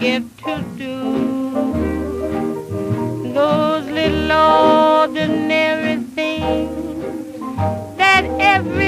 get to do those little ordinary things that every